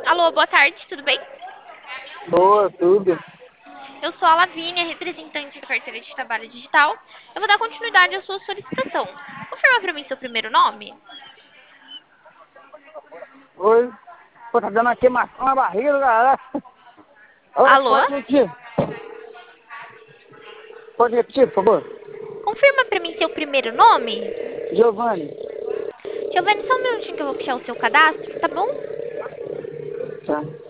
Alô, boa tarde, tudo bem? Boa, tudo. Eu sou a Lavínia, representante da carteira de trabalho digital. Eu vou dar continuidade à sua solicitação. Confirma para mim seu primeiro nome. Oi. Pô, tá dando uma queimação na barriga, galera. Oi, Alô? pode repetir? Pode repetir, por favor? Confirma para mim seu primeiro nome. Giovanni. Giovanni, só um minutinho que eu vou puxar o seu cadastro, tá bom? Tá.